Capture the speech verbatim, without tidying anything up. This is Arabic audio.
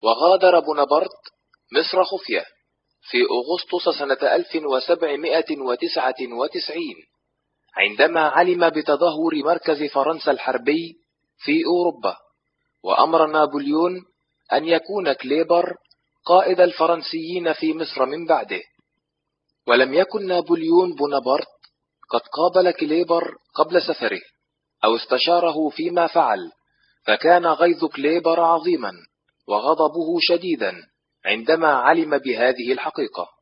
وغادر بونابرت مصر خفية في أغسطس سنة ألف وسبعمائة وتسعة وتسعين عندما علم بتدهور مركز فرنسا الحربي في أوروبا، وأمر نابليون أن يكون كليبر قائد الفرنسيين في مصر من بعده. ولم يكن نابليون بونابرت قد قابل كليبر قبل سفره أو استشاره فيما فعل، فكان غيظ كليبر عظيما وغضبه شديدا عندما علم بهذه الحقيقة.